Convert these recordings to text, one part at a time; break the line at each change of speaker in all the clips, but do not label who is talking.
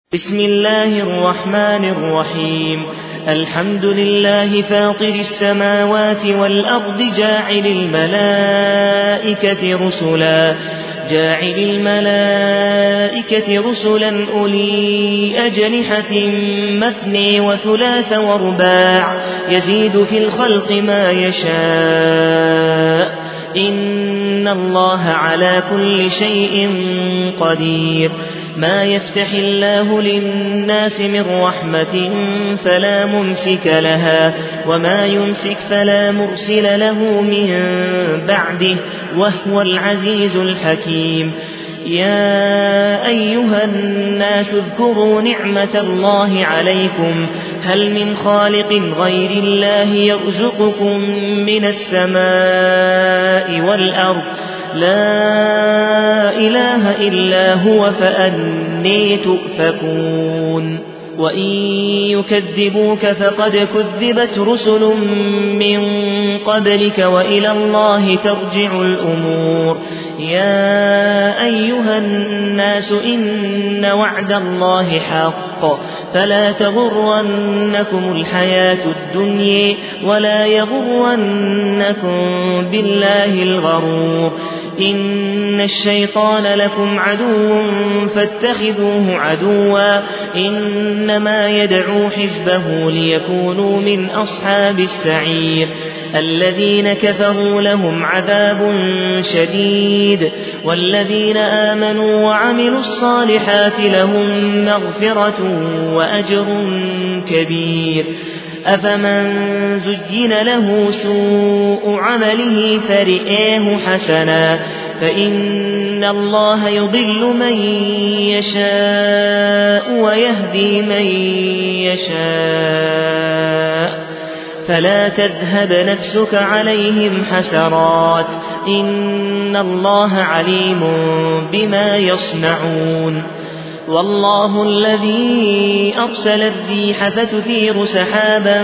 بسم الله الرحمن الرحيم. الحمد لله فاطر السماوات والأرض جاعل الملائكة رسلا أولي أجنحة مثني وثلاث ورباع يزيد في الخلق ما يشاء إن الله على كل شيء قدير. ما يفتح الله للناس من رحمة فلا ممسك لها وما يمسك فلا مرسل له من بعده وهو العزيز الحكيم. يا أيها الناس اذكروا نعمة الله عليكم هل من خالق غير الله يرزقكم من السماء والأرض لا إله إلا هو فأني تؤفكون. وإن يكذبوك فقد كذبت رسل من قبلك وإلى الله ترجع الأمور. يا أيها الناس إن وعد الله حق فلا تغرنكم الحياة الدنيا ولا يغرنكم بالله الغرور. إن الشيطان لكم عدو فاتخذوه عدوا إنما يدعو حزبه ليكونوا من أصحاب السعير. الذين كفروا لهم عذاب شديد والذين آمنوا وعملوا الصالحات لهم مغفرة وأجر كبير. أفمن زين له سوء عمله فرئاه حسنا فإن الله يضل من يشاء ويهدي من يشاء فلا تذهب نفسك عليهم حسرات إن الله عليم بما يصنعون. والله الذي أرسل الريح فتثير سحابا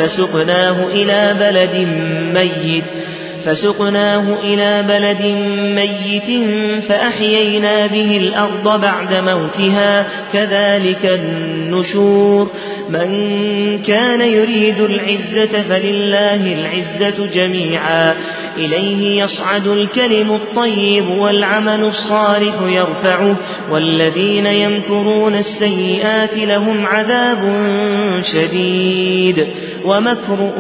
فسقناه إلى بلد ميت فأحيينا به الأرض بعد موتها كذلك النشور. من كان يريد العزة فلله العزة جميعا إليه يصعد الكلم الطيب والعمل الصالح يرفعه والذين يمكرون السيئات لهم عذاب شديد ومكر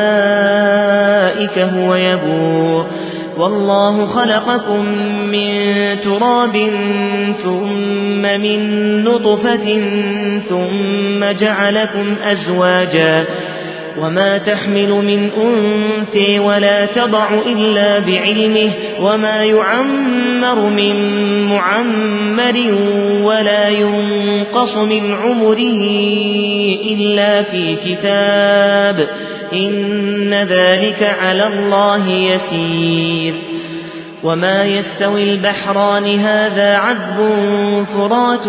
أولئك هو يبور. والله خلقكم من تراب ثم من نطفة ثم جعلكم أزواجا وما تحمل من أنثى ولا تضع إلا بعلمه وما يعمر من معمر ولا ينقص من عمره إلا في كتاب إن ذلك على الله يسير. وما يستوي البحران هذا عذب فرات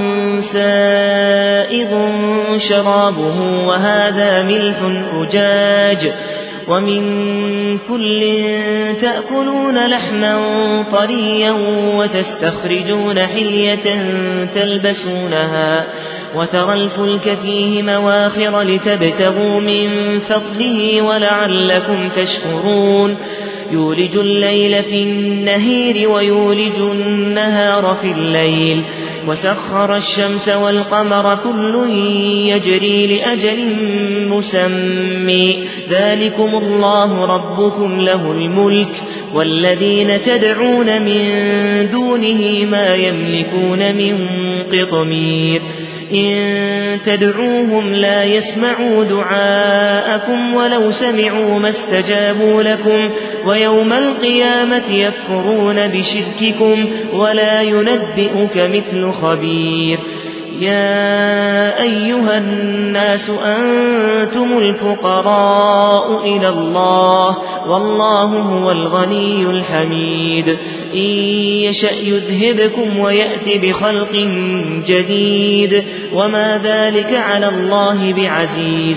سائغ شرابه وهذا ملح أجاج ومن كل تأكلون لحما طريا وتستخرجون حلية تلبسونها وترى الفلك فيه مواخر لتبتغوا من فضله ولعلكم تشكرون. يولج الليل في النهار ويولج النهار في الليل وسخر الشمس والقمر كل يجري لأجل مسمى ذلكم الله ربكم له الملك والذين تدعون من دونه ما يملكون من قطمير. إن تدعوهم لا يسمعوا دعاءكم ولو سمعوا ما استجابوا لكم ويوم القيامة يكفرون بشرككم ولا ينبئك مثل خبير. يا أيها الناس أنتم الفقراء إلى الله والله هو الغني الحميد. إن يشأ يذهبكم ويأتي بخلق جديد وما ذلك على الله بعزيز.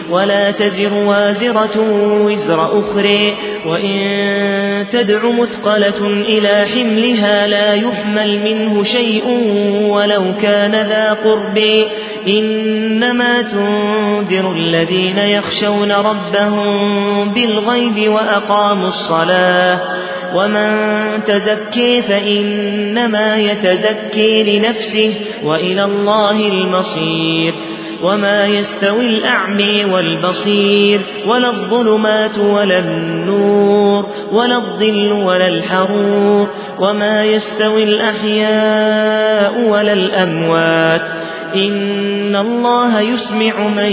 ولا تزر وازرة وزر أخرى وإن تدع مثقلة إلى حملها لا يحمل منه شيء ولو كان ذا قرب إنما تنذر الذين يخشون ربهم بالغيب وأقاموا الصلاة ومن تزكي فإنما يتزكي لنفسه وإلى الله المصير وما يستوي الأعمى والبصير ولا الظلمات ولا النور ولا الظل ولا الحرور وما يستوي الأحياء ولا الأموات إن الله يسمع من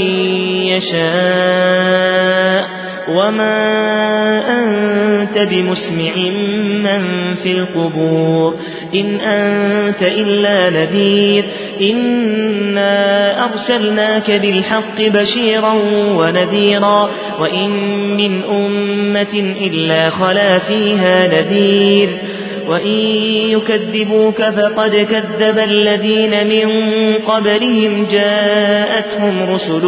يشاء وما أنت بمسمع من في القبور إن أنت إلا نذير إنا أرسلناك بالحق بشيرا ونذيرا وإن من أمة إلا خلا فيها نذير وإن يكذبوك فقد كذب الذين من قبلهم جاءتهم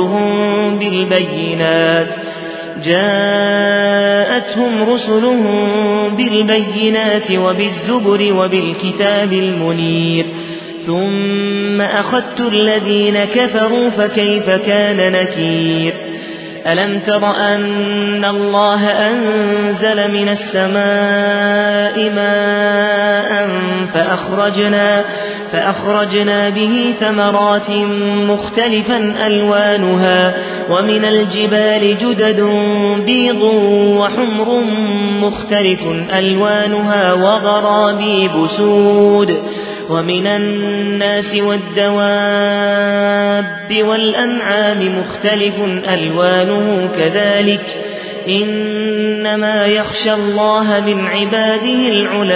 رسلهم بالبينات وبالزبر وبالكتاب المنير ثم أخذت الذين كفروا فكيف كان نكير ألم تر أن الله أنزل من السماء ماء فأخرجنا به ثمرات مختلفا ألوانها ومن الجبال جدد بيض وحمر مختلف ألوانها وغرابيب سود ومن الناس والدواب والأنعام مختلف ألوانه كذلك إنما يخشى الله من عباده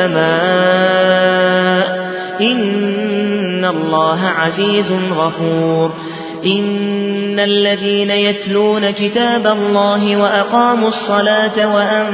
العلماء إن الله عزيز غفور إن الذين يتلون كتاب الله وأقاموا الصلاة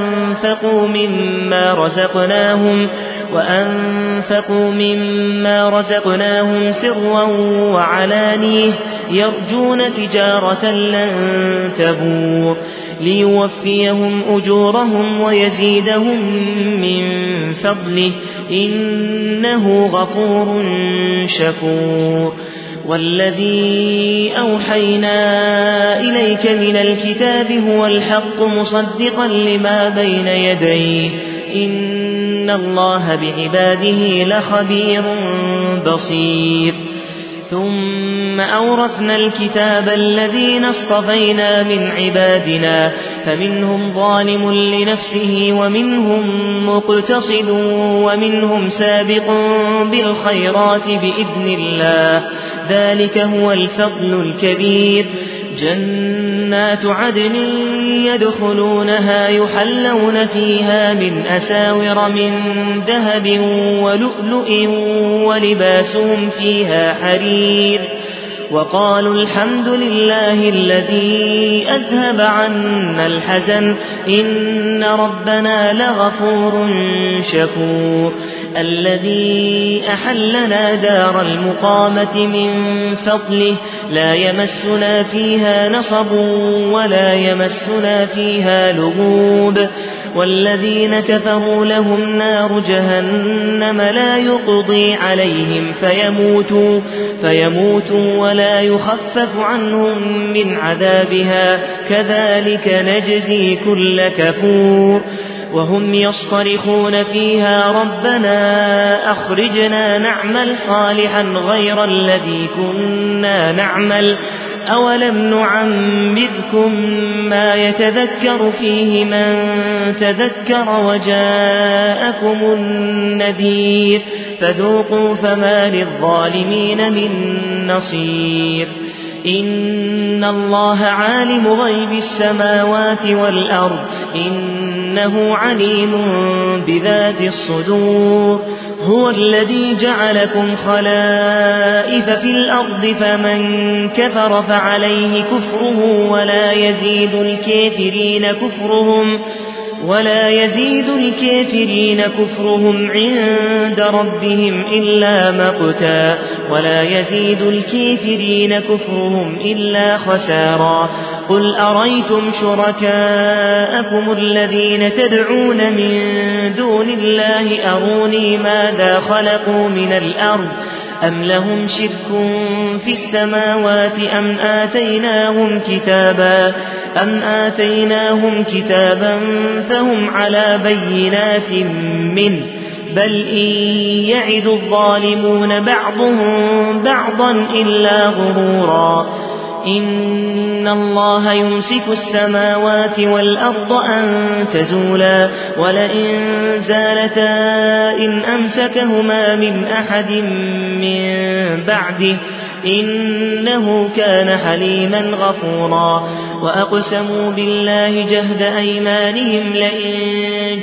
وأنفقوا مما رزقناهم سرا وعلانية يرجون تجارة لن تبور ليوفيهم أجورهم ويزيدهم من فضله إنه غفور شكور والذي أوحينا إليك من الكتاب هو الحق مصدقا لما بين يديه إن الله بعباده لخبير بصير ثم أورثنا الكتاب الذين اصطفينا من عبادنا فمنهم ظالم لنفسه ومنهم مقتصد ومنهم سابق بالخيرات بإذن الله ذلك هو الفضل الكبير جنات عدن يدخلونها يحلون فيها من أساور من ذهب ولؤلؤ ولباسهم فيها حرير وقالوا الحمد لله الذي أذهب عنا الحزن إن ربنا لغفور شكور الذي أحلنا دار المقامة من فضله لا يمسنا فيها نصب ولا يمسنا فيها لغوب والذين كفروا لهم نار جهنم لا يقضي عليهم فيموتوا ولا يخفف عنهم من عذابها كذلك نجزي كل كفور وهم يصطرخون فيها ربنا أخرجنا نعمل صالحا غير الذي كنا نعمل أولم نعمركم ما يتذكر فيه من تذكر وجاءكم النذير فذوقوا فما للظالمين من نصير إن الله عالم غيب السماوات والأرض إنه عليم بذات الصدور هو الذي جعلكم خلائف في الأرض فمن كفر فعليه كفره ولا يزيد الكافرين كفرهم عند ربهم إلا مقتا ولا يزيد الكافرين كفرهم إلا خسارا قل أريتم شركاءكم الذين تدعون من دون الله أروني ماذا خلقوا من الأرض أم لهم شرك في السماوات أم آتيناهم كتابا فهم على بينات منه بل إن يعد الظالمون بعضهم بعضا إلا غرورا إن الله يمسك السماوات والأرض أن تزولا ولئن زالتا إن أمسكهما من أحد من بعده إنه كان حليما غفورا وأقسموا بالله جهد أيمانهم لئن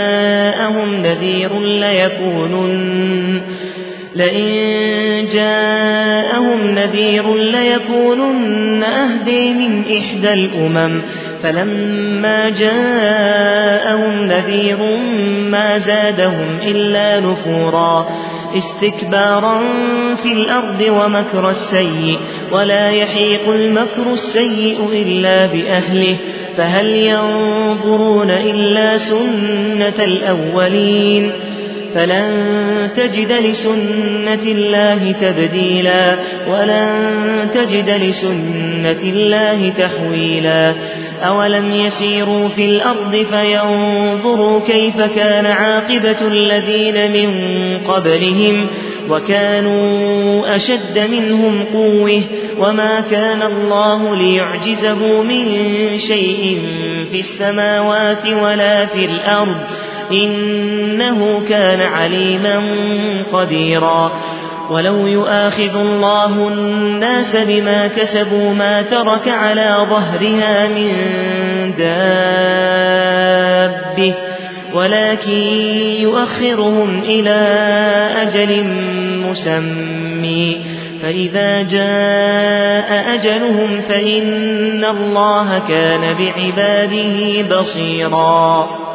جاءهم نذير ليكونن أهدي من إحدى الأمم فلما جاءهم نذير ما زادهم إلا نفورا استكبارا في الأرض ومكر السيء ولا يحيق المكر السيء إلا بأهله فهل ينظرون إلا سنة الأولين فلن تجد لسنة الله تبديلا ولن تجد لسنة الله تحويلا أولم يسيروا في الأرض فينظروا كيف كان عاقبة الذين من قبلهم وكانوا أشد منهم قوة وما كان الله ليعجزه من شيء في السماوات ولا في الأرض إنه كان عليما قديرا ولو يؤاخذ الله الناس بما كسبوا ما ترك على ظهرها من دابة ولكن يؤخرهم إلى أجل مسمى فإذا جاء أجلهم فإن الله كان بعباده بصيرا